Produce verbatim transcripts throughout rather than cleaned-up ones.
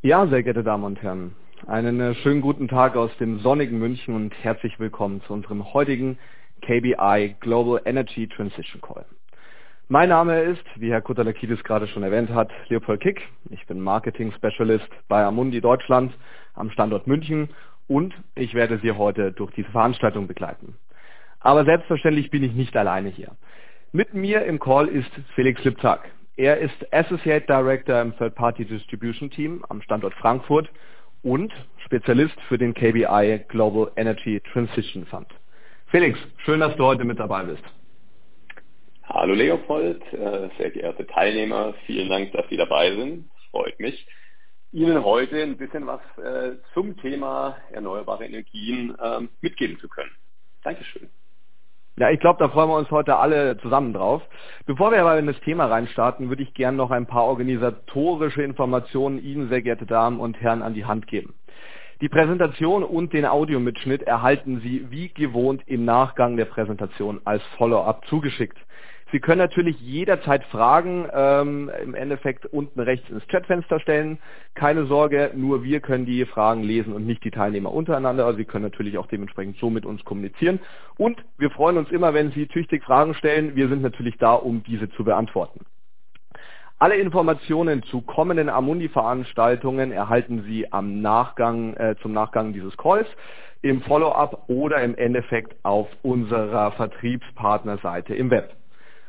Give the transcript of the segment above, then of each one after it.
Ja, sehr geehrte Damen und Herren, einen äh, schönen guten Tag aus dem sonnigen München und herzlich willkommen zu unserem heutigen K B I Global Energy Transition Call. Mein Name ist, wie Herr Kutalakidis gerade schon erwähnt hat, Leopold Kick. Ich bin Marketing Specialist bei Amundi Deutschland am Standort München und ich werde Sie heute durch diese Veranstaltung begleiten. Aber selbstverständlich bin ich nicht alleine hier. Mit mir im Call ist Felix Lipzak. Er ist Associate Director im Third Party Distribution Team am Standort Frankfurt und Spezialist für den K B I Global Energy Transition Fund. Felix, schön, dass du heute mit dabei bist. Hallo Leopold, sehr geehrte Teilnehmer, vielen Dank, dass Sie dabei sind. Freut mich, Ihnen heute ein bisschen was zum Thema erneuerbare Energien mitgeben zu können. Dankeschön. Ja, ich glaube, da freuen wir uns heute alle zusammen drauf. Bevor wir aber in das Thema reinstarten, würde ich gerne noch ein paar organisatorische Informationen Ihnen, sehr geehrte Damen und Herren, an die Hand geben. Die Präsentation und den Audiomitschnitt erhalten Sie wie gewohnt im Nachgang der Präsentation als Follow-up zugeschickt. Sie können natürlich jederzeit Fragen ähm, im Endeffekt unten rechts ins Chatfenster stellen. Keine Sorge, nur wir können die Fragen lesen und nicht die Teilnehmer untereinander. Also Sie können natürlich auch dementsprechend so mit uns kommunizieren. Und wir freuen uns immer, wenn Sie tüchtig Fragen stellen. Wir sind natürlich da, um diese zu beantworten. Alle Informationen zu kommenden Amundi-Veranstaltungen erhalten Sie am Nachgang, äh, zum Nachgang dieses Calls, im Follow-up oder im Endeffekt auf unserer Vertriebspartnerseite im Web.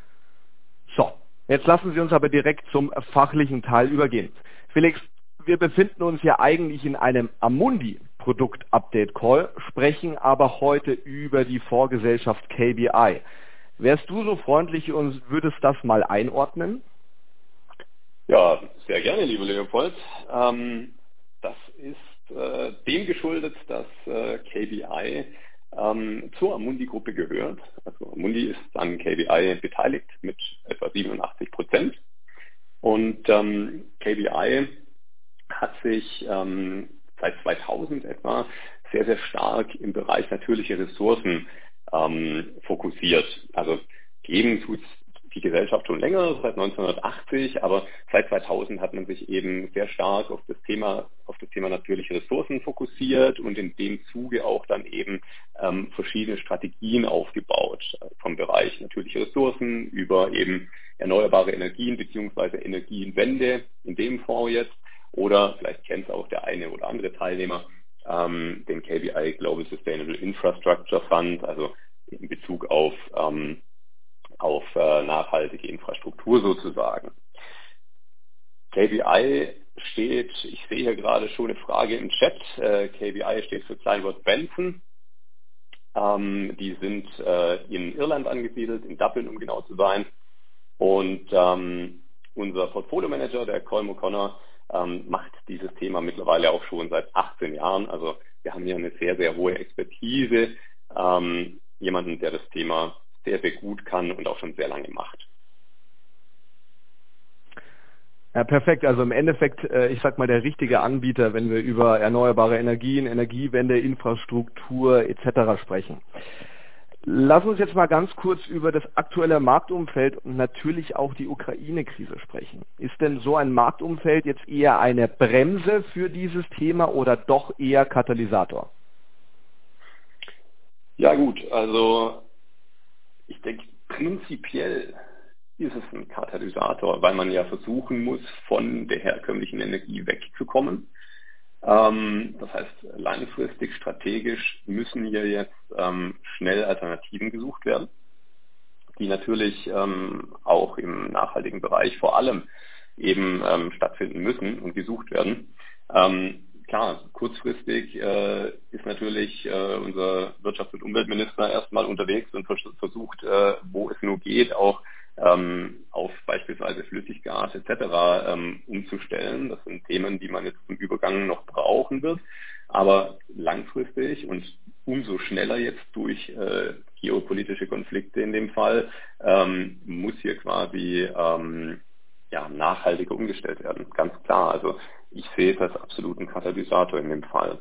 So, jetzt lassen Sie uns aber direkt zum fachlichen Teil übergehen. Felix, wir befinden uns ja eigentlich in einem Amundi-Produkt-Update-Call, sprechen aber heute über die Vorgesellschaft K B I. Wärst du so freundlich und würdest das mal einordnen? Ja, sehr gerne, lieber Leopold. Ähm, das ist äh, dem geschuldet, dass äh, K B I ähm, zur Amundi-Gruppe gehört. Also Amundi ist an K B I beteiligt mit etwa siebenundachtzig Prozent. Und ähm, K B I hat sich ähm, seit zweitausend etwa sehr, sehr stark im Bereich natürliche Ressourcen ähm, fokussiert. Also geben tut die Gesellschaft schon länger, seit neunzehnhundertachtzig, aber seit zweitausend hat man sich eben sehr stark auf das Thema, auf das Thema natürliche Ressourcen fokussiert und in dem Zuge auch dann eben ähm, verschiedene Strategien aufgebaut, vom Bereich natürliche Ressourcen über eben erneuerbare Energien beziehungsweise Energienwende in dem Fonds jetzt, oder vielleicht kennt es auch der eine oder andere Teilnehmer, ähm, den K B I Global Sustainable Infrastructure Fund, also in Bezug auf ähm, auf äh, nachhaltige Infrastruktur sozusagen. K B I steht, ich sehe hier gerade schon eine Frage im Chat, äh, K B I steht für Kleinwort Benson. Ähm, die sind äh, in Irland angesiedelt, in Dublin, um genau zu sein. Und ähm, unser Portfolio-Manager, der Colm O'Connor, ähm, macht dieses Thema mittlerweile auch schon seit achtzehn Jahren. Also wir haben hier eine sehr, sehr hohe Expertise, ähm, jemanden, der das Thema sehr, sehr gut kann und auch schon sehr lange macht. Ja, perfekt. Also im Endeffekt, äh, ich sag mal, der richtige Anbieter, wenn wir über erneuerbare Energien, Energiewende, Infrastruktur et cetera sprechen. Lass uns jetzt mal ganz kurz über das aktuelle Marktumfeld und natürlich auch die Ukraine-Krise sprechen. Ist denn so ein Marktumfeld jetzt eher eine Bremse für dieses Thema oder doch eher Katalysator? Ja gut, also ich denke, prinzipiell ist es ein Katalysator, weil man ja versuchen muss, von der herkömmlichen Energie wegzukommen. Ähm, das heißt, langfristig, strategisch müssen hier jetzt ähm, schnell Alternativen gesucht werden, die natürlich ähm, auch im nachhaltigen Bereich vor allem eben ähm, stattfinden müssen und gesucht werden. Ähm, klar, kurzfristig äh, ist natürlich äh, unser Wirtschafts- und Umweltminister erstmal unterwegs und vers- versucht, äh, wo es nur geht, auch ähm, auf beispielsweise Flüssiggas et cetera ähm, umzustellen. Das sind Themen, die man jetzt zum Übergang noch brauchen wird. Aber langfristig und umso schneller jetzt durch äh, geopolitische Konflikte in dem Fall, ähm, muss hier quasi ähm, ja, nachhaltiger umgestellt werden. Ganz klar. Also ich sehe es als absoluten Katalysator in dem Fall.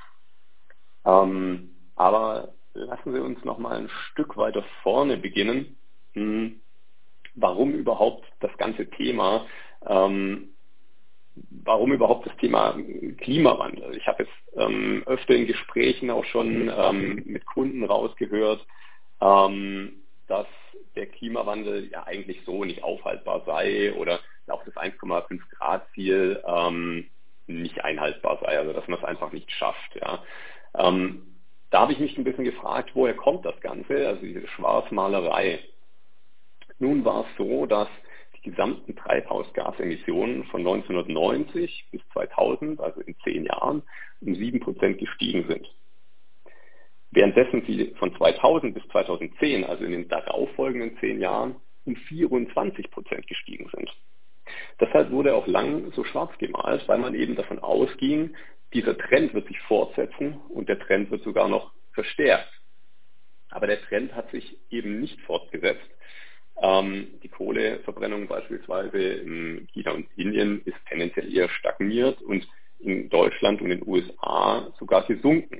Ähm, aber lassen Sie uns noch mal ein Stück weiter vorne beginnen. Hm, warum überhaupt das ganze Thema ähm, warum überhaupt das Thema Klimawandel? Ich habe jetzt ähm, öfter in Gesprächen auch schon ähm, mit Kunden rausgehört, ähm, dass der Klimawandel ja eigentlich so nicht aufhaltbar sei oder auch das eins Komma fünf Grad Ziel ähm, nicht einhaltbar sei, also dass man es einfach nicht schafft. Ja. Ähm, da habe ich mich ein bisschen gefragt, woher kommt das Ganze, also diese Schwarzmalerei. Nun war es so, dass die gesamten Treibhausgasemissionen von neunzehnhundertneunzig bis zweitausend, also in zehn Jahren, um sieben Prozent gestiegen sind. Währenddessen sie von zweitausend bis zweitausendzehn, also in den darauffolgenden zehn Jahren, um vierundzwanzig Prozent gestiegen sind. Deshalb wurde auch lang so schwarz gemalt, weil man eben davon ausging, dieser Trend wird sich fortsetzen und der Trend wird sogar noch verstärkt. Aber der Trend hat sich eben nicht fortgesetzt. Ähm, die Kohleverbrennung beispielsweise in China und Indien ist tendenziell eher stagniert und in Deutschland und in den U S A sogar gesunken.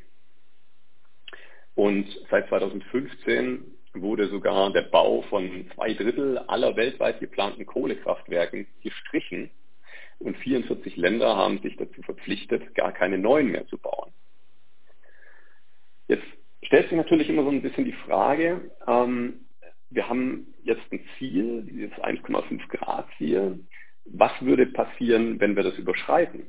Und seit zweitausendfünfzehn wurde sogar der Bau von zwei Drittel aller weltweit geplanten Kohlekraftwerken gestrichen und vierundvierzig Länder haben sich dazu verpflichtet, gar keine neuen mehr zu bauen. Jetzt stellt sich natürlich immer so ein bisschen die Frage, ähm, wir haben jetzt ein Ziel, dieses eins Komma fünf Grad Ziel. Was würde passieren, wenn wir das überschreiten?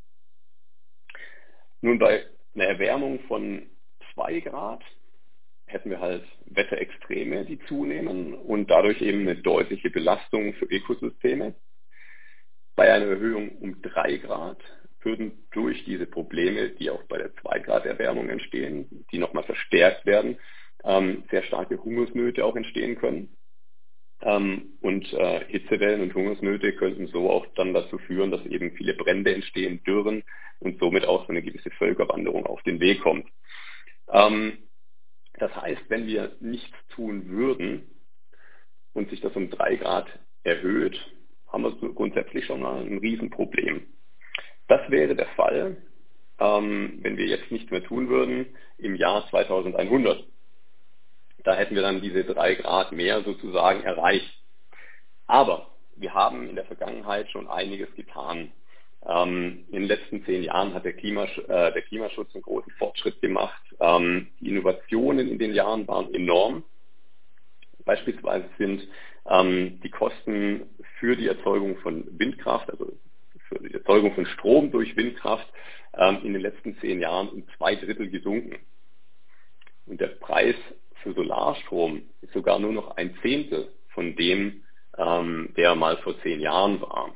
Nun, bei einer Erwärmung von zwei Grad hätten wir halt Wetterextreme, die zunehmen und dadurch eben eine deutliche Belastung für Ökosysteme. Bei einer Erhöhung um drei Grad würden durch diese Probleme, die auch bei der zwei Grad Erwärmung entstehen, die nochmal verstärkt werden, ähm, sehr starke Hungersnöte auch entstehen können. Ähm, und äh, Hitzewellen und Hungersnöte könnten so auch dann dazu führen, dass eben viele Brände entstehen, Dürren und somit auch so eine gewisse Völkerwanderung auf den Weg kommt. Ähm, Das heißt, wenn wir nichts tun würden und sich das um drei Grad erhöht, haben wir grundsätzlich schon mal ein Riesenproblem. Das wäre der Fall, ähm, wenn wir jetzt nichts mehr tun würden im Jahr zweitausendeinhundert. Da hätten wir dann diese drei Grad mehr sozusagen erreicht. Aber wir haben in der Vergangenheit schon einiges getan. Ähm, in den letzten zehn Jahren hat der, Klimasch äh, der Klimaschutz einen großen Fortschritt gemacht. Ähm, die Innovationen in den Jahren waren enorm. Beispielsweise sind ähm, die Kosten für die Erzeugung von Windkraft, also für die Erzeugung von Strom durch Windkraft, ähm, in den letzten zehn Jahren um zwei Drittel gesunken. Und der Preis für Solarstrom ist sogar nur noch ein Zehntel von dem, ähm, der mal vor zehn Jahren war.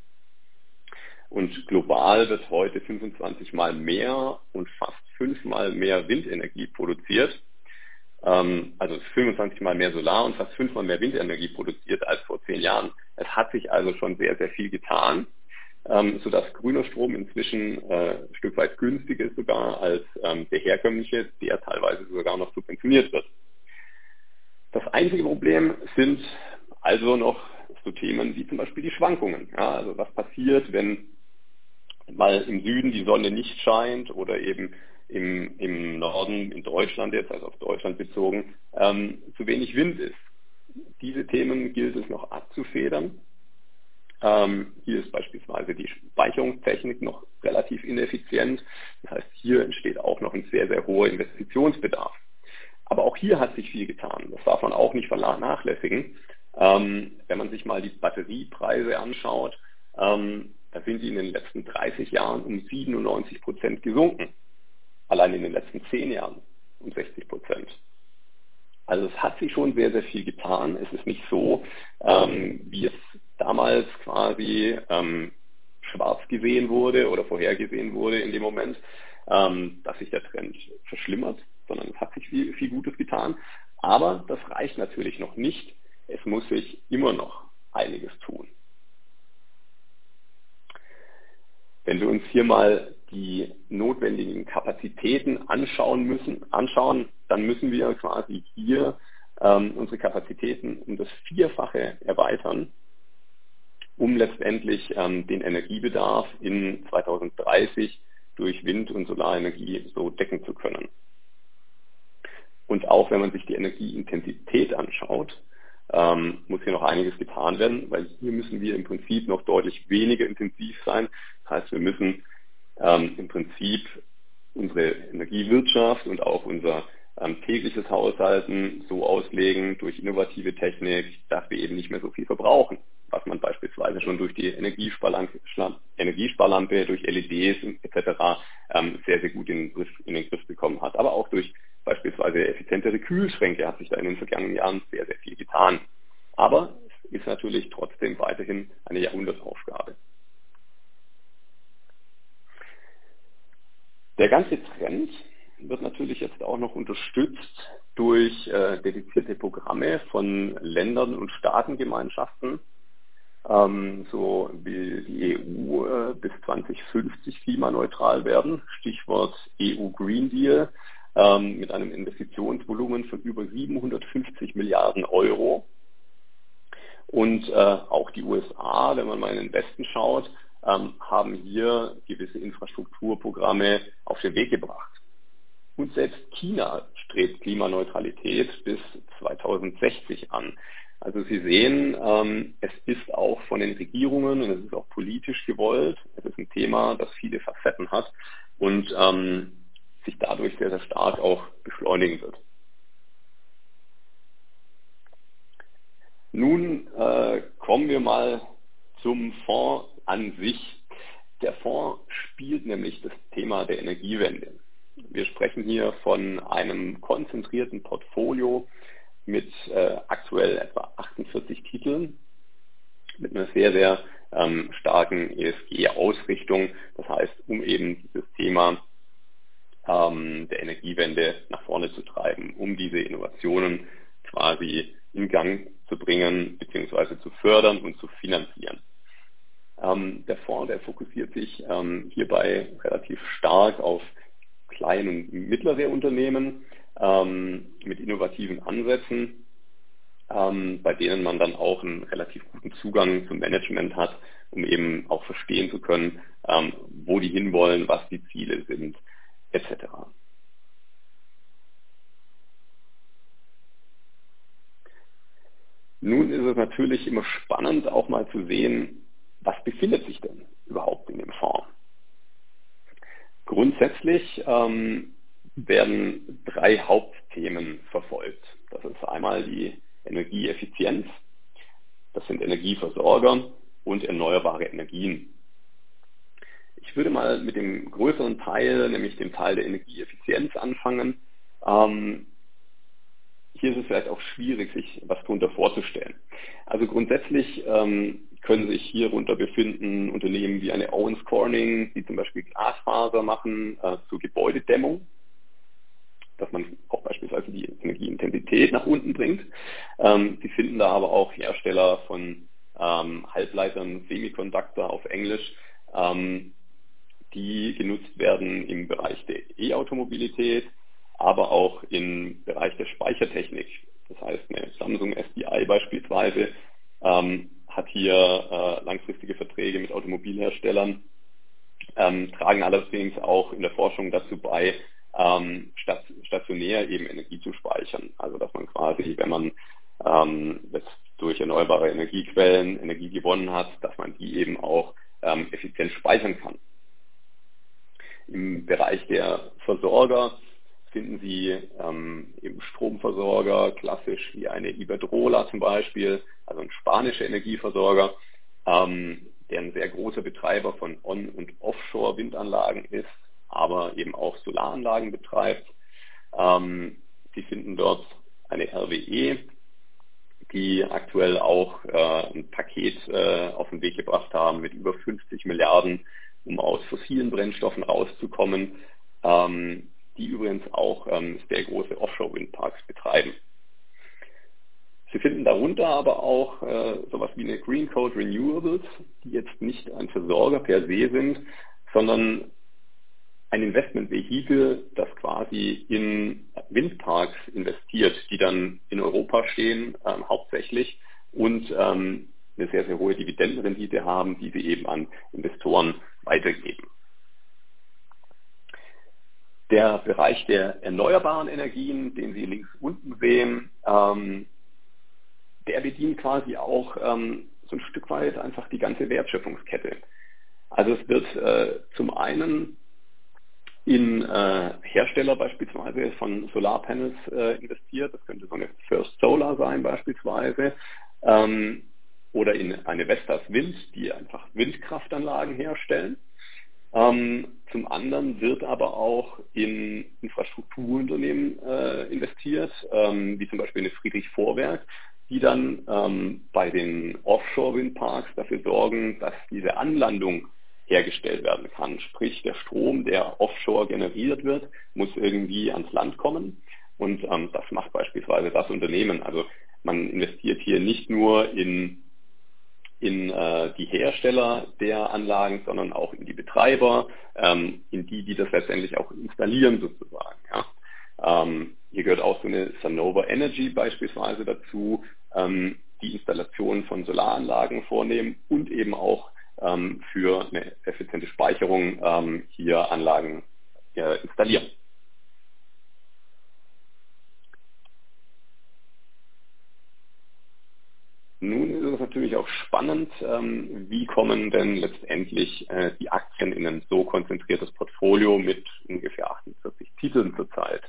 Und global wird heute fünfundzwanzig Mal mehr und fast fünfmal mehr Windenergie produziert. Ähm, also fünfundzwanzig Mal mehr Solar und fast fünfmal mehr Windenergie produziert als vor zehn Jahren. Es hat sich also schon sehr, sehr viel getan, ähm, sodass grüner Strom inzwischen äh, ein Stück weit günstiger ist sogar als ähm, der herkömmliche, der teilweise sogar noch subventioniert wird. Das einzige Problem sind also noch so Themen wie zum Beispiel die Schwankungen. Ja, also was passiert, wenn mal im Süden die Sonne nicht scheint oder eben im, im Norden, in Deutschland jetzt, also auf Deutschland bezogen, ähm, zu wenig Wind ist. Diese Themen gilt es noch abzufedern. Ähm, hier ist beispielsweise die Speicherungstechnik noch relativ ineffizient. Das heißt, hier entsteht auch noch ein sehr, sehr hoher Investitionsbedarf. Aber auch hier hat sich viel getan. Das darf man auch nicht vernachlässigen. Ähm, wenn man sich mal die Batteriepreise anschaut, ähm, da sind die in den letzten dreißig Jahren um siebenundneunzig Prozent gesunken. Allein in den letzten zehn Jahren um sechzig Prozent. Also es hat sich schon sehr, sehr viel getan. Es ist nicht so, ähm, wie es damals quasi ähm, schwarz gesehen wurde oder vorhergesehen wurde in dem Moment, ähm, dass sich der Trend verschlimmert, sondern es hat sich viel, viel Gutes getan. Aber das reicht natürlich noch nicht. Es muss sich immer noch einiges tun. Wenn wir uns hier mal die notwendigen Kapazitäten anschauen müssen, anschauen, dann müssen wir quasi hier ähm, unsere Kapazitäten um das Vierfache erweitern, um letztendlich ähm, den Energiebedarf in zweitausenddreißig durch Wind- und Solarenergie so decken zu können. Und auch wenn man sich die Energieintensität anschaut, ähm, muss hier noch einiges getan werden, weil hier müssen wir im Prinzip noch deutlich weniger intensiv sein. Das heißt, wir müssen ähm, im Prinzip unsere Energiewirtschaft und auch unser ähm, tägliches Haushalten so auslegen durch innovative Technik, dass wir eben nicht mehr so viel verbrauchen, was man beispielsweise schon durch die Energiesparlampe, Energiesparlampe durch L E Ds et cetera ähm, sehr, sehr gut in den, Griff, in den Griff bekommen hat. Aber auch durch beispielsweise effizientere Kühlschränke hat sich da in den vergangenen Jahren sehr, sehr viel getan. Aber es ist natürlich trotzdem weiterhin eine Jahrhundertaufgabe. Der ganze Trend wird natürlich jetzt auch noch unterstützt durch äh, dedizierte Programme von Ländern und Staatengemeinschaften, ähm, so wie die E U äh, bis zwanzig fünfzig klimaneutral werden. Stichwort E U Green Deal ähm, mit einem Investitionsvolumen von über siebenhundertfünfzig Milliarden Euro. Und äh, auch die U S A, wenn man mal in den Westen schaut, ähm, haben hier gewisse Infrastrukturprogramme auf den Weg gebracht. Und selbst China strebt Klimaneutralität bis zweitausendsechzig an. Also Sie sehen, ähm, es ist auch von den Regierungen und es ist auch politisch gewollt. Es ist ein Thema, das viele Facetten hat und ähm, sich dadurch sehr, sehr stark auch beschleunigen wird. Nun äh, kommen wir mal zum Fonds an sich. Der Fonds spielt nämlich das Thema der Energiewende. Wir sprechen hier von einem konzentrierten Portfolio mit äh, aktuell etwa achtundvierzig Titeln, mit einer sehr, sehr ähm, starken E S G-Ausrichtung. Das heißt, um eben dieses Thema ähm, der Energiewende nach vorne zu treiben, um diese Innovationen quasi in Gang zu bringen, beziehungsweise zu fördern und zu finanzieren. Ähm, der Fonds, der fokussiert sich ähm, hierbei relativ stark auf kleine und mittlere Unternehmen ähm, mit innovativen Ansätzen, ähm, bei denen man dann auch einen relativ guten Zugang zum Management hat, um eben auch verstehen zu können, ähm, wo die hinwollen, was die Ziele sind, et cetera. Nun ist es natürlich immer spannend, auch mal zu sehen, was befindet sich denn überhaupt in dem Fonds. Grundsätzlich ähm, werden drei Hauptthemen verfolgt. Das ist einmal die Energieeffizienz, das sind Energieversorger und erneuerbare Energien. Ich würde mal mit dem größeren Teil, nämlich dem Teil der Energieeffizienz anfangen. Ähm, hier ist es vielleicht auch schwierig, sich was darunter vorzustellen. Also grundsätzlich ähm, können sich hierunter befinden Unternehmen wie eine Owens Corning, die zum Beispiel Glasfaser machen äh, zur Gebäudedämmung, dass man auch beispielsweise die Energieintensität nach unten bringt. Ähm, Sie finden da aber auch Hersteller von ähm, Halbleitern, Semiconductor auf Englisch, ähm, die genutzt werden im Bereich der E-Automobilität, aber auch im Bereich der Speichertechnik. Das heißt, eine Samsung S D I beispielsweise ähm, hat hier äh, langfristige Verträge mit Automobilherstellern, ähm, tragen allerdings auch in der Forschung dazu bei, ähm, stationär eben Energie zu speichern. Also dass man quasi, wenn man ähm, jetzt durch erneuerbare Energiequellen Energie gewonnen hat, dass man die eben auch ähm, effizient speichern kann. Im Bereich der Versorger finden Sie ähm, eben Stromversorger, klassisch wie eine Iberdrola zum Beispiel, also ein spanischer Energieversorger, ähm, der ein sehr großer Betreiber von On- und Offshore-Windanlagen ist, aber eben auch Solaranlagen betreibt. Ähm, Sie finden dort eine R W E, die aktuell auch äh, ein Paket äh, auf den Weg gebracht haben mit über fünfzig Milliarden, um aus fossilen Brennstoffen rauszukommen, ähm, die übrigens auch ähm, sehr große Offshore-Windparks betreiben. Sie finden darunter aber auch äh, sowas wie eine Green Code Renewables, die jetzt nicht ein Versorger per se sind, sondern ein Investmentvehikel, das quasi in Windparks investiert, die dann in Europa stehen, ähm, hauptsächlich, und ähm, eine sehr, sehr hohe Dividendenrendite haben, die sie eben an Investoren weitergeben. Der Bereich der erneuerbaren Energien, den Sie links unten sehen, ähm, der bedient quasi auch ähm, so ein Stück weit einfach die ganze Wertschöpfungskette. Also es wird äh, zum einen in äh, Hersteller beispielsweise von Solarpanels äh, investiert. Das könnte so eine First Solar sein beispielsweise. Ähm, oder in eine Vestas Wind, die einfach Windkraftanlagen herstellen. Ähm, zum anderen wird aber auch in Infrastrukturunternehmen äh, investiert, ähm, wie zum Beispiel eine Friedrich Vorwerk, die dann ähm, bei den Offshore-Windparks dafür sorgen, dass diese Anlandung hergestellt werden kann. Sprich, der Strom, der offshore generiert wird, muss irgendwie ans Land kommen. Und ähm, das macht beispielsweise das Unternehmen. Also man investiert hier nicht nur in in äh, die Hersteller der Anlagen, sondern auch in die Betreiber, ähm, in die, die das letztendlich auch installieren sozusagen. Ja. Ähm, hier gehört auch so eine Sunova Energy beispielsweise dazu, ähm, die Installation von Solaranlagen vornehmen und eben auch ähm, für eine effiziente Speicherung ähm, hier Anlagen äh, installieren. Nun ist es natürlich auch spannend, ähm, wie kommen denn letztendlich äh, die Aktien in ein so konzentriertes Portfolio mit ungefähr achtundvierzig Titeln zurzeit.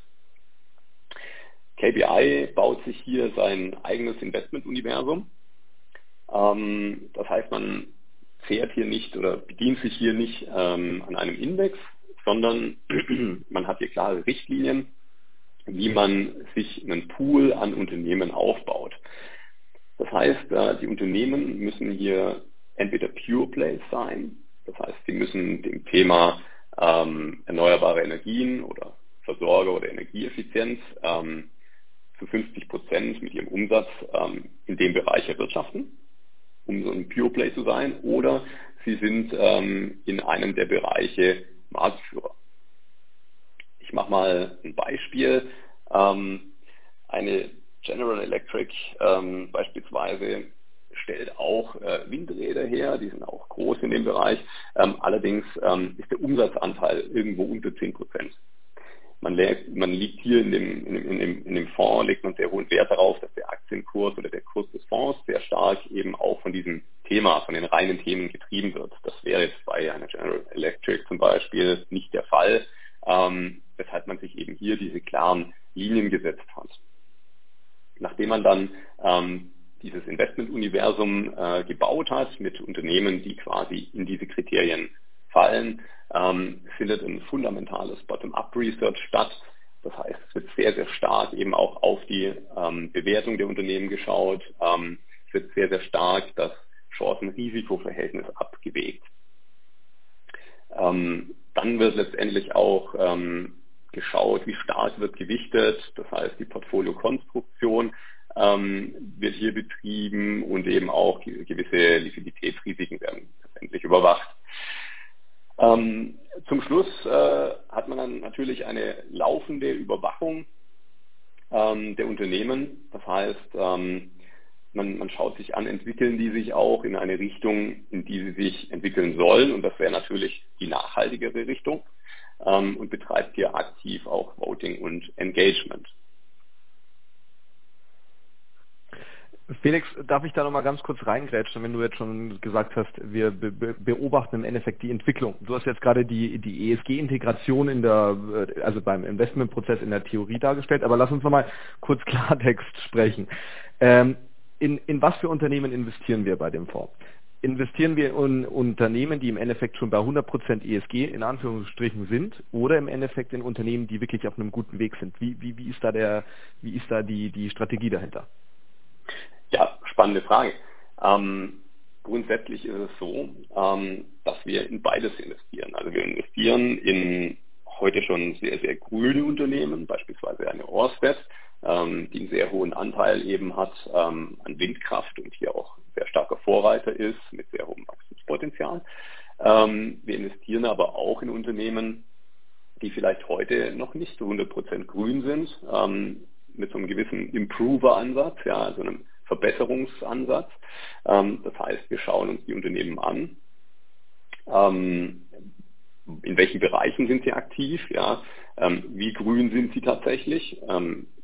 K B I baut sich hier sein eigenes Investmentuniversum. Ähm, das heißt, man fährt hier nicht oder bedient sich hier nicht ähm, an einem Index, sondern man hat hier klare Richtlinien, wie man sich einen Pool an Unternehmen aufbaut. Das heißt, die Unternehmen müssen hier entweder Pure Plays sein, das heißt, sie müssen dem Thema ähm, erneuerbare Energien oder Versorger oder Energieeffizienz ähm, zu fünfzig Prozent mit ihrem Umsatz ähm, in dem Bereich erwirtschaften, um so ein Pure Play zu sein, oder sie sind ähm, in einem der Bereiche Marktführer. Ich mache mal ein Beispiel. Ähm, eine General Electric ähm, beispielsweise stellt auch äh, Windräder her, die sind auch groß in dem Bereich. Ähm, allerdings ähm, ist der Umsatzanteil irgendwo unter zehn Prozent. Man, man liegt hier in dem, in, dem, in, dem, in dem Fonds, legt man sehr hohen Wert darauf, dass der Aktienkurs oder der Kurs des Fonds sehr stark eben auch von diesem Thema, von den reinen Themen getrieben wird. Das wäre jetzt bei einer General Electric zum Beispiel nicht der Fall, ähm, weshalb man sich eben hier diese klaren Linien gesetzt hat. Nachdem man dann ähm, dieses Investmentuniversum äh, gebaut hat mit Unternehmen, die quasi in diese Kriterien fallen, ähm, findet ein fundamentales Bottom-up-Research statt. Das heißt, es wird sehr, sehr stark eben auch auf die ähm, Bewertung der Unternehmen geschaut. Ähm, es wird sehr, sehr stark das Chancen-Risiko-Verhältnis abgewägt. Ähm, dann wird letztendlich auch ähm, geschaut, wie stark wird gewichtet. Das heißt, die Portfoliokonstruktion ähm, wird hier betrieben und eben auch gewisse Liquiditätsrisiken werden letztendlich überwacht. Ähm, zum Schluss äh, hat man dann natürlich eine laufende Überwachung ähm, der Unternehmen. Das heißt, ähm, man, man schaut sich an, entwickeln die sich auch in eine Richtung, in die sie sich entwickeln sollen. Und das wäre natürlich die nachhaltigere Richtung ähm, und betreibt hier aktiv auch Voting und Engagement. Felix, darf ich da nochmal ganz kurz reingrätschen, wenn du jetzt schon gesagt hast, wir be beobachten im Endeffekt die Entwicklung. Du hast jetzt gerade die, die E S G-Integration in der, also beim Investmentprozess in der Theorie dargestellt, aber lass uns nochmal kurz Klartext sprechen. Ähm, in, in was für Unternehmen investieren wir bei dem Fonds? Investieren wir in Unternehmen, die im Endeffekt schon bei hundert Prozent E S G in Anführungsstrichen sind, oder im Endeffekt in Unternehmen, die wirklich auf einem guten Weg sind? Wie, wie, wie ist da der, wie ist da die, die Strategie dahinter? Ja, spannende Frage. Ähm, grundsätzlich ist es so, ähm, dass wir in beides investieren. Also wir investieren in heute schon sehr, sehr grüne Unternehmen, beispielsweise eine Ørsted, ähm, die einen sehr hohen Anteil eben hat ähm, an Windkraft und hier auch sehr starker Vorreiter ist mit sehr hohem Wachstumspotenzial. Ähm, wir investieren aber auch in Unternehmen, die vielleicht heute noch nicht zu hundert Prozent grün sind, ähm, mit so einem gewissen Improver-Ansatz, ja, also einem Verbesserungsansatz. Ähm, das heißt, wir schauen uns die Unternehmen an. Ähm, in welchen Bereichen sind sie aktiv? Ja? Ähm, wie grün sind sie tatsächlich? Ähm,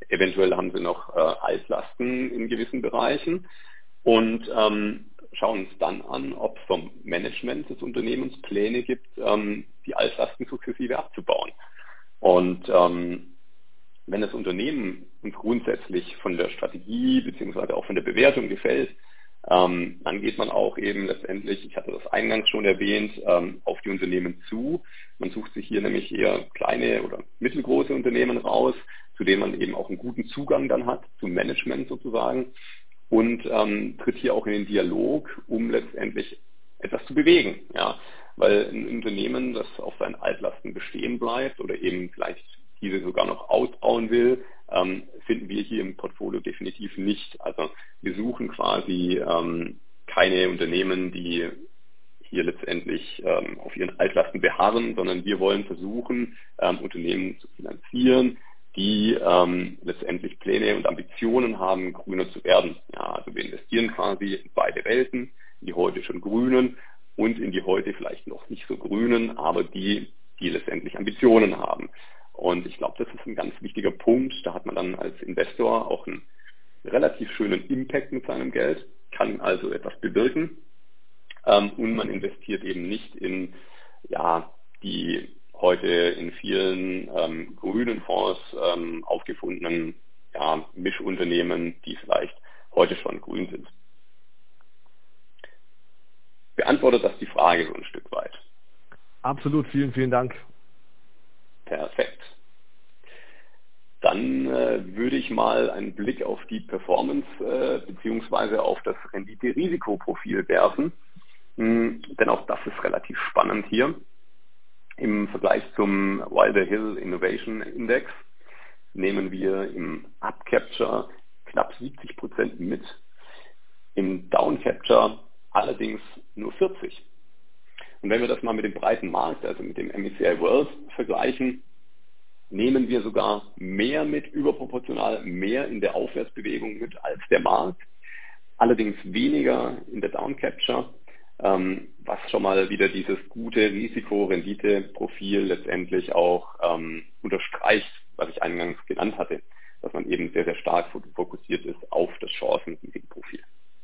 Eventuell haben sie noch äh, Altlasten in gewissen Bereichen und ähm, schauen uns dann an, ob es vom Management des Unternehmens Pläne gibt, ähm, die Altlasten sukzessive abzubauen. Und ähm, wenn das Unternehmen uns grundsätzlich von der Strategie beziehungsweise auch von der Bewertung gefällt, ähm, dann geht man auch eben letztendlich, ich hatte das eingangs schon erwähnt, ähm, auf die Unternehmen zu. Man sucht sich hier nämlich eher kleine oder mittelgroße Unternehmen raus, zu denen man eben auch einen guten Zugang dann hat, zum Management sozusagen, und ähm, tritt hier auch in den Dialog, um letztendlich etwas zu bewegen. Ja, weil ein Unternehmen, das auf seinen Altlasten bestehen bleibt oder eben vielleicht diese sogar noch ausbauen will, ähm, finden wir hier im Portfolio definitiv nicht. Also wir suchen quasi ähm, keine Unternehmen, die hier letztendlich ähm, auf ihren Altlasten beharren, sondern wir wollen versuchen, ähm, Unternehmen zu finanzieren, die ähm, letztendlich Pläne und Ambitionen haben, grüner zu werden. Ja, also wir investieren quasi in beide Welten, in die heute schon grünen und in die heute vielleicht noch nicht so grünen, aber die, die letztendlich Ambitionen haben. Und ich glaube, das ist ein ganz wichtiger Punkt. Da hat man dann als Investor auch einen relativ schönen Impact mit seinem Geld, kann also etwas bewirken. Ähm, und man investiert eben nicht in ja, die heute in vielen ähm, grünen Fonds ähm, aufgefundenen ja, Mischunternehmen, die vielleicht heute schon grün sind. Beantwortet das die Frage so ein Stück weit? Absolut, vielen, vielen Dank. Perfekt. Dann äh, würde ich mal einen Blick auf die Performance äh, beziehungsweise auf das Rendite-Risikoprofil werfen. Hm, denn auch das ist relativ spannend hier. Im Vergleich zum Wilder Hill Innovation Index nehmen wir im Up Capture knapp siebzig Prozent mit, im Down Capture allerdings nur vierzig. Und wenn wir das mal mit dem breiten Markt, also mit dem M S C I World vergleichen, nehmen wir sogar mehr mit, überproportional mehr in der Aufwärtsbewegung mit als der Markt, allerdings weniger in der Down Capture, ähm, was schon mal wieder dieses gute Risiko-Rendite-Profil letztendlich auch ähm, unterstreicht, was ich eingangs genannt hatte, dass man eben sehr, sehr stark fokussiert ist auf das Chancen-Risikoprofil.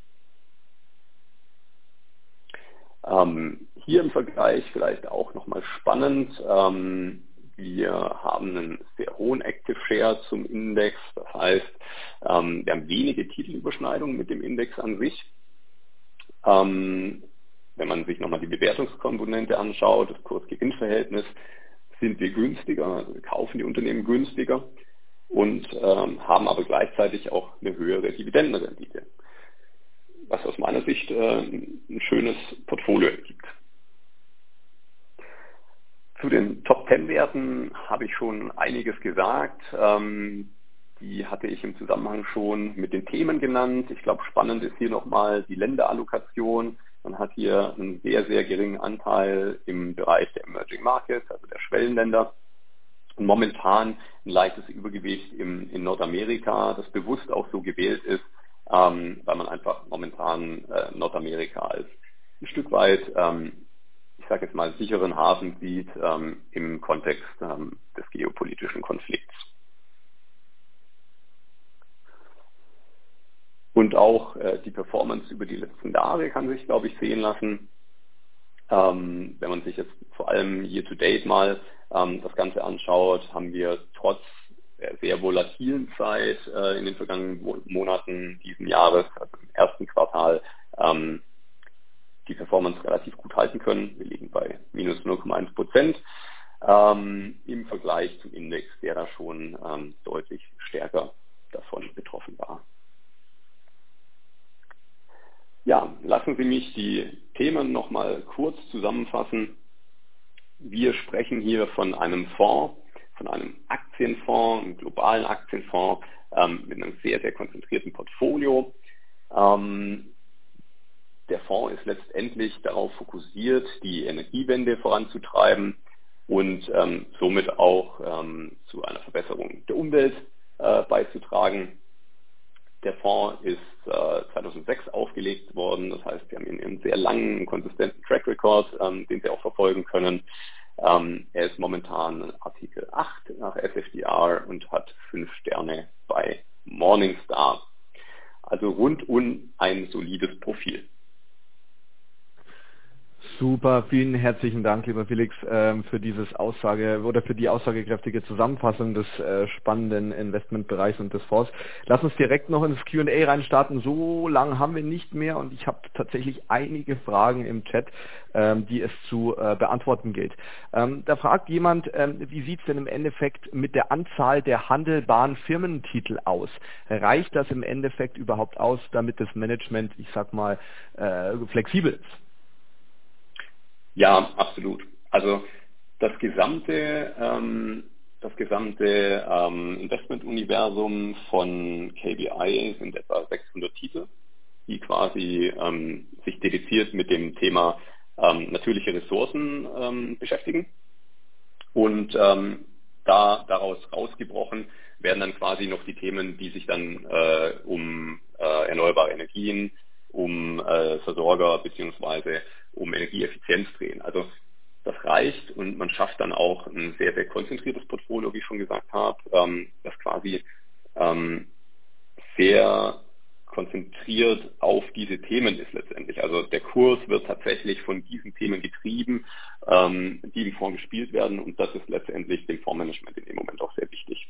Ähm, hier im Vergleich vielleicht auch nochmal spannend, ähm, wir haben einen sehr hohen Active Share zum Index, das heißt, ähm, wir haben wenige Titelüberschneidungen mit dem Index an sich. Ähm, wenn man sich nochmal die Bewertungskomponente anschaut, das Kurs-Gewinn-Verhältnis, sind wir günstiger, also wir kaufen die Unternehmen günstiger und ähm, haben aber gleichzeitig auch eine höhere Dividendenrendite, was aus meiner Sicht äh, ein schönes Portfolio ergibt. Zu den Top Ten Werten habe ich schon einiges gesagt. Ähm, die hatte ich im Zusammenhang schon mit den Themen genannt. Ich glaube, spannend ist hier nochmal die Länderallokation. Man hat hier einen sehr, sehr geringen Anteil im Bereich der Emerging Markets, also der Schwellenländer. Und momentan ein leichtes Übergewicht im, in Nordamerika, das bewusst auch so gewählt ist, ähm, weil man einfach momentan äh, Nordamerika als ein Stück weit, ähm, ich sage jetzt mal, sicheren Hafen sieht ähm, im Kontext ähm, des geopolitischen Konflikts. Und auch äh, die Performance über die letzten Jahre kann sich, glaube ich, sehen lassen. Ähm, wenn man sich jetzt vor allem year-to-date mal ähm, das Ganze anschaut, haben wir trotz der sehr volatilen Zeit äh, in den vergangenen Monaten diesen Jahres, also im ersten Quartal, ähm, die Performance relativ gut halten können. Wir liegen bei minus null Komma eins Prozent ähm, im Vergleich zum Index, der da schon ähm, deutlich stärker davon betroffen war. Ja, lassen Sie mich die Themen nochmal kurz zusammenfassen. Wir sprechen hier von einem Fonds, von einem Aktienfonds, einem globalen Aktienfonds ähm, mit einem sehr, sehr konzentrierten Portfolio. Ähm, der Fonds ist letztendlich darauf fokussiert, die Energiewende voranzutreiben und ähm, somit auch ähm, zu einer Verbesserung der Umwelt äh, beizutragen. Der Fonds ist äh, zweitausendsechs aufgelegt worden, das heißt, wir haben einen sehr langen, konsistenten Track Record, ähm, den Sie auch verfolgen können. Ähm, er ist momentan Artikel acht nach F F D R und hat fünf Sterne bei Morningstar. Also rundum ein solides Profil. Super, vielen herzlichen Dank, lieber Felix, ähm, für dieses Aussage oder für die aussagekräftige Zusammenfassung des äh, spannenden Investmentbereichs und des Fonds. Lass uns direkt noch ins Q and A reinstarten. So lange haben wir nicht mehr und ich habe tatsächlich einige Fragen im Chat, ähm, die es zu äh, beantworten gilt. Ähm, da fragt jemand, ähm, wie sieht es denn im Endeffekt mit der Anzahl der handelbaren Firmentitel aus? Reicht das im Endeffekt überhaupt aus, damit das Management, ich sag mal, äh, flexibel ist? Ja, absolut. Also das gesamte, ähm, das gesamte ähm, Investmentuniversum von K B I sind etwa sechshundert Titel, die quasi ähm, sich dediziert mit dem Thema ähm, natürliche Ressourcen ähm, beschäftigen. Und ähm, da daraus rausgebrochen werden dann quasi noch die Themen, die sich dann äh, um äh, erneuerbare Energien, um äh, Versorger beziehungsweise um Energieeffizienz drehen. Also das reicht und man schafft dann auch ein sehr, sehr konzentriertes Portfolio, wie ich schon gesagt habe, ähm, das quasi ähm, sehr konzentriert auf diese Themen ist letztendlich. Also der Kurs wird tatsächlich von diesen Themen getrieben, ähm, die im Fonds gespielt werden und das ist letztendlich dem Fondsmanagement in dem Moment auch sehr wichtig.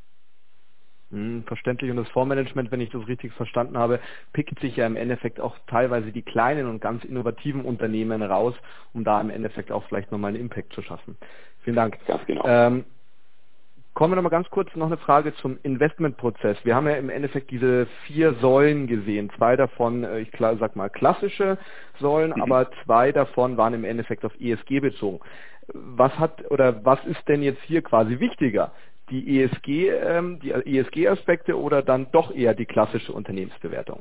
Hm, verständlich. Und das Fondsmanagement, wenn ich das richtig verstanden habe, pickt sich ja im Endeffekt auch teilweise die kleinen und ganz innovativen Unternehmen raus, um da im Endeffekt auch vielleicht nochmal einen Impact zu schaffen. Vielen Dank. Ganz genau. Ähm, Kommen wir noch mal ganz kurz noch eine Frage zum Investmentprozess. Wir haben ja im Endeffekt diese vier Säulen gesehen. Zwei davon, ich sag mal, klassische Säulen, mhm. aber zwei davon waren im Endeffekt auf E S G bezogen. Was hat oder was ist denn jetzt hier quasi wichtiger? Die E S G, ähm, die E S G-Aspekte oder dann doch eher die klassische Unternehmensbewertung?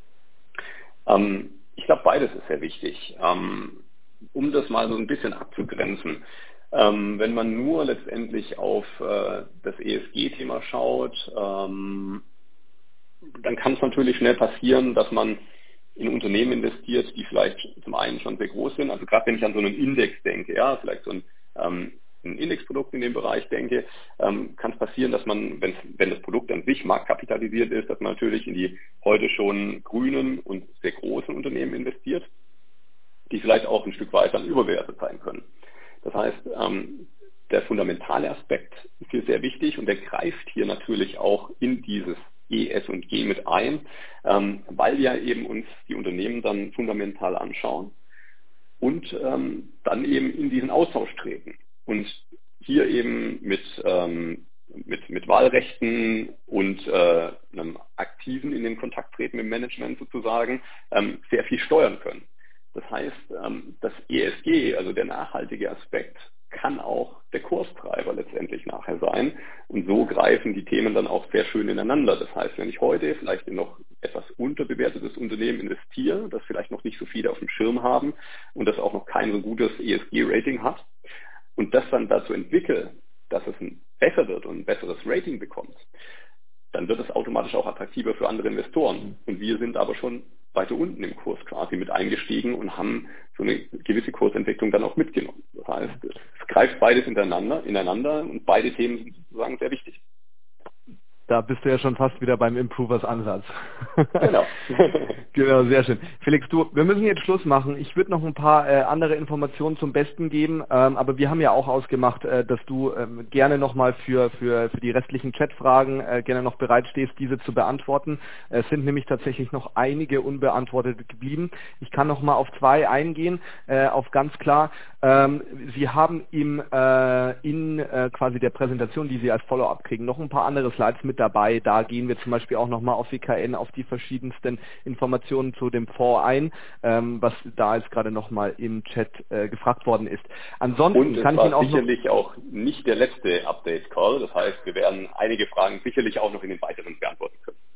Ähm, ich glaube, beides ist sehr wichtig. Ähm, um das mal so ein bisschen abzugrenzen. Ähm, wenn man nur letztendlich auf äh, das E S G-Thema schaut, ähm, dann kann es natürlich schnell passieren, dass man in Unternehmen investiert, die vielleicht zum einen schon sehr groß sind. Also gerade wenn ich an so einen Index denke, ja, vielleicht so ein, ähm, ein Indexprodukt in dem Bereich denke, ähm, kann es passieren, dass man, wenn, wenn das Produkt an sich marktkapitalisiert ist, dass man natürlich in die heute schon grünen und sehr großen Unternehmen investiert, die vielleicht auch ein Stück weit dann überbewertet sein können. Das heißt, ähm, der fundamentale Aspekt ist hier sehr wichtig und der greift hier natürlich auch in dieses E S und G mit ein, ähm, weil wir eben uns die Unternehmen dann fundamental anschauen und ähm, dann eben in diesen Austausch treten. Und hier eben mit, ähm, mit, mit Wahlrechten und äh, einem aktiven in den Kontakt treten mit dem Management sozusagen ähm, sehr viel steuern können. Das heißt, das E S G, also der nachhaltige Aspekt, kann auch der Kurstreiber letztendlich nachher sein. Und so greifen die Themen dann auch sehr schön ineinander. Das heißt, wenn ich heute vielleicht in noch etwas unterbewertetes Unternehmen investiere, das vielleicht noch nicht so viele auf dem Schirm haben und das auch noch kein so gutes E S G-Rating hat und das dann dazu entwickle, dass es ein besser wird und ein besseres Rating bekommt, dann wird es automatisch auch attraktiver für andere Investoren. Und wir sind aber schon weiter unten im Kurs quasi mit eingestiegen und haben so eine gewisse Kursentwicklung dann auch mitgenommen. Das heißt, es greift beides ineinander, ineinander und beide Themen sind sozusagen sehr wichtig. Da bist du ja schon fast wieder beim Improvers-Ansatz. Genau. Genau, sehr schön. Felix, du, wir müssen jetzt Schluss machen. Ich würde noch ein paar äh, andere Informationen zum Besten geben, ähm, aber wir haben ja auch ausgemacht, äh, dass du ähm, gerne nochmal für, für, für die restlichen Chatfragen äh, gerne noch bereit stehst, diese zu beantworten. Es sind nämlich tatsächlich noch einige unbeantwortet geblieben. Ich kann noch mal auf zwei eingehen, äh, auf ganz klar. Ähm, Sie haben im, äh, in äh, quasi der Präsentation, die Sie als Follow-up kriegen, noch ein paar andere Slides mit dabei. Da gehen wir zum Beispiel auch nochmal auf W K N, auf die verschiedensten Informationen zu dem Fonds ein, ähm, was da jetzt gerade nochmal im Chat äh, gefragt worden ist. Ansonsten Und es kann ich war Ihnen auch sicherlich noch auch nicht der letzte Update-Call. Das heißt, wir werden einige Fragen sicherlich auch noch in den weiteren beantworten können.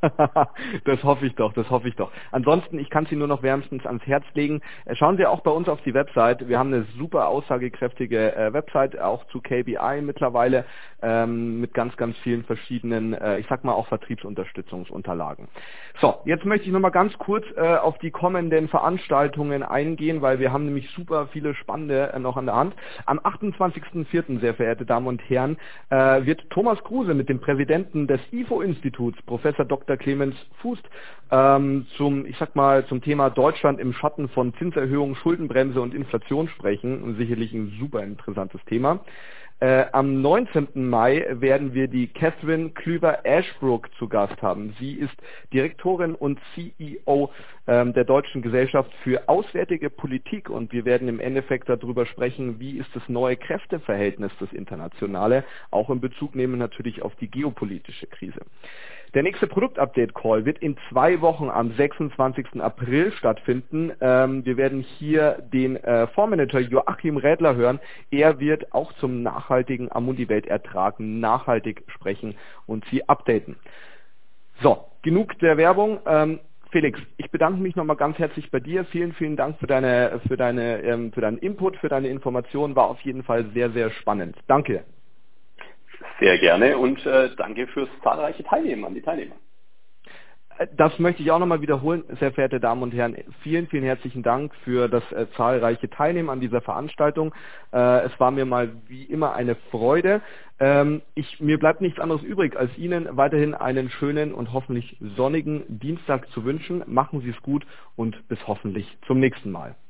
Das hoffe ich doch, das hoffe ich doch. Ansonsten, ich kann Sie nur noch wärmstens ans Herz legen. Schauen Sie auch bei uns auf die Website. Wir haben eine super aussagekräftige äh, Website, auch zu K B I mittlerweile, ähm, mit ganz, ganz vielen verschiedenen, äh, ich sag mal auch Vertriebsunterstützungsunterlagen. So, jetzt möchte ich nochmal ganz kurz äh, auf die kommenden Veranstaltungen eingehen, weil wir haben nämlich super viele spannende äh, noch an der Hand. Am achtundzwanzigsten vierten, sehr verehrte Damen und Herren, äh, wird Thomas Kruse mit dem Präsidenten des I F O-Instituts, Professor Doktor Clemens Fußt, ähm, zum, ich sag mal, zum Thema Deutschland im Schatten von Zinserhöhung, Schuldenbremse und Inflation sprechen. Und sicherlich ein super interessantes Thema. Äh, am neunzehnten Mai werden wir die Catherine Klüver-Ashbrook zu Gast haben. Sie ist Direktorin und C E O ähm, der Deutschen Gesellschaft für Auswärtige Politik und wir werden im Endeffekt darüber sprechen, wie ist das neue Kräfteverhältnis, das internationale, auch in Bezug nehmen natürlich auf die geopolitische Krise. Der nächste Produktupdate-Call wird in zwei Wochen am sechsundzwanzigsten April stattfinden. Ähm, wir werden hier den äh, Fondsmanager Joachim Rädler hören. Er wird auch zum nachhaltigen Amundi-Weltertrag nachhaltig sprechen und Sie updaten. So, genug der Werbung. Ähm, Felix, ich bedanke mich nochmal ganz herzlich bei dir. Vielen, vielen Dank für deine, für deine, ähm, für deinen Input, für deine Informationen. War auf jeden Fall sehr, sehr spannend. Danke. Sehr gerne und äh, danke fürs zahlreiche Teilnehmen an die Teilnehmer. Das möchte ich auch nochmal wiederholen, sehr verehrte Damen und Herren. Vielen, vielen herzlichen Dank für das äh, zahlreiche Teilnehmen an dieser Veranstaltung. Äh, es war mir mal wie immer eine Freude. Ähm, ich, mir bleibt nichts anderes übrig, als Ihnen weiterhin einen schönen und hoffentlich sonnigen Dienstag zu wünschen. Machen Sie es gut und bis hoffentlich zum nächsten Mal.